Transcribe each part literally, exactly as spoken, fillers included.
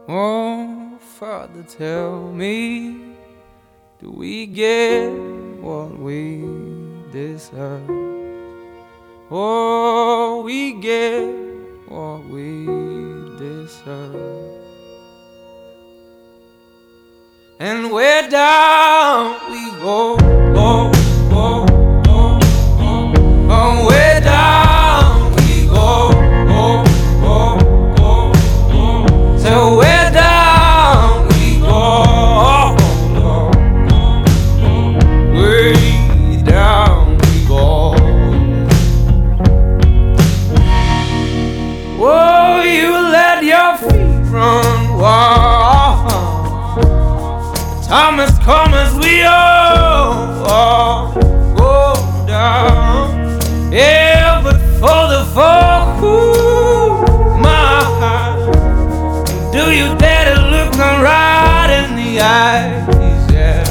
Oh, Father, tell me, do we get what we deserve? Oh, we get what we deserve. And where down we go, go, go, go, go. Oh, where down we go, go, go, go, go. So where down we go, go, go, go. Way down we go. Oh, you let your feet run wild. Time has come as we all, all go down. Yeah, but for the fall, ooh, my heart, do you dare to look me right in the eyes? Yeah.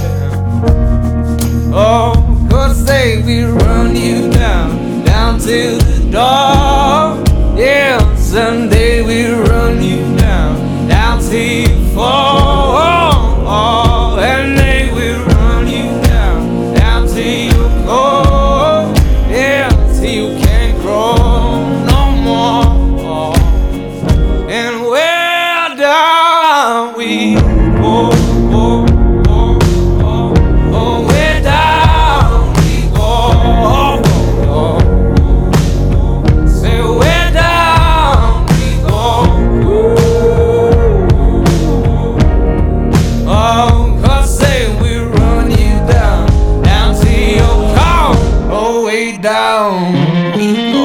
Oh, 'cause say we run you down, down to the door. Yeah, someday we run you down, down till you fall. And they will run you down, down till you go. Yeah, till you can't grow no more. And where down we go, go, go, go. Oh, where down we go, go, go. Say where down we go. Ooh. Oh, down we go.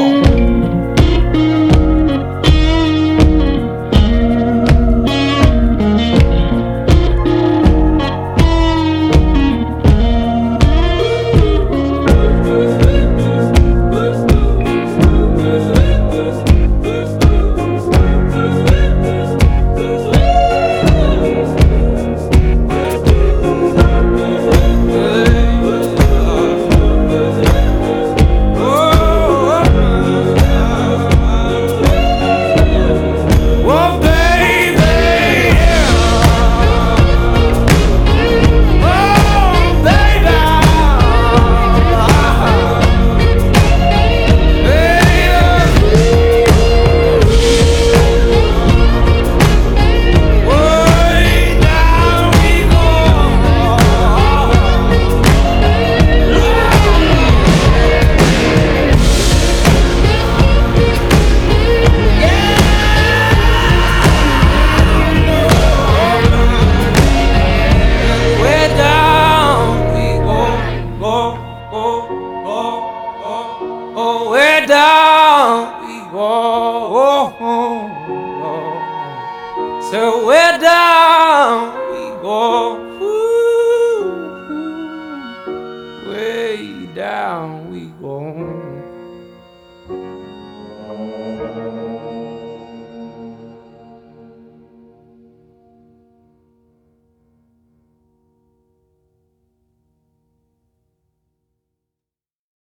Oh, where down we go. Oh, oh, oh. So where down